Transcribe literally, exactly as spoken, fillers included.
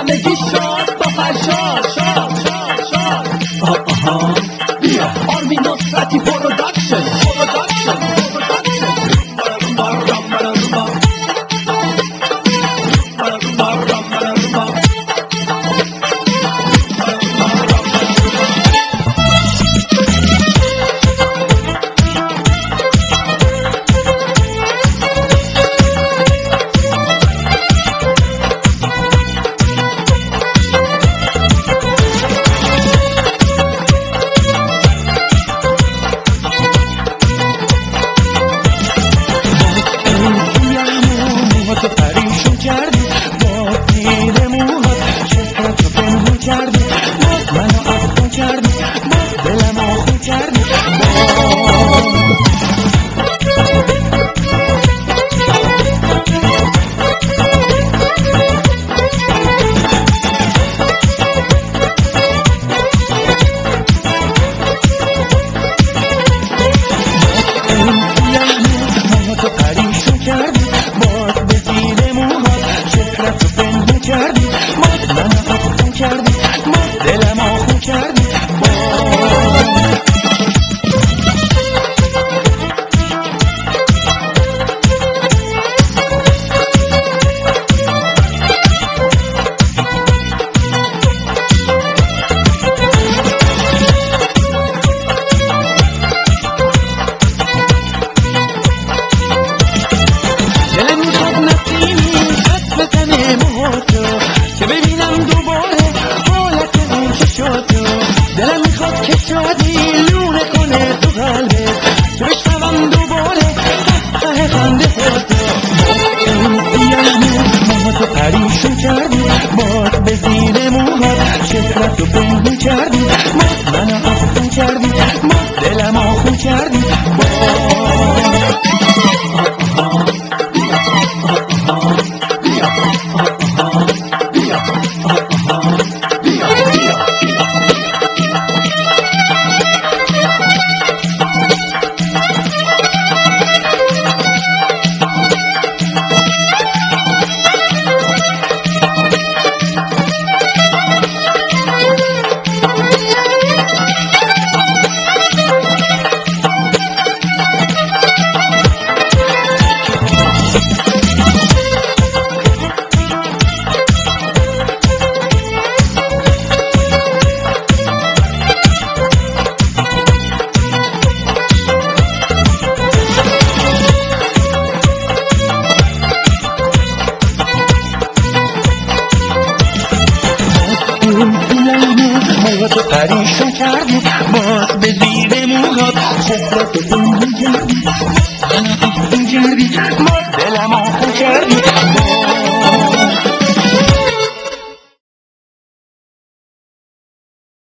همگی شاد با فرشاد شاد شاد شاد آها آها بیا آرمین نصرتی پروداکشن پروداکشن پروداکشن بارا رام بارا روبا بارا روبا رام بارا روبا دلم میخواد که شادی لونه کنه تو قلبت که بشنوم دوباره ته خنده تو اون سیاه موهاتو پریشون کردی باد به زیر موهات شکلتو پنهون کردی باد منو افسون کردی باد دلم آخون کردی موهاتو پریشون کردی باز به زیر موهات شکلتو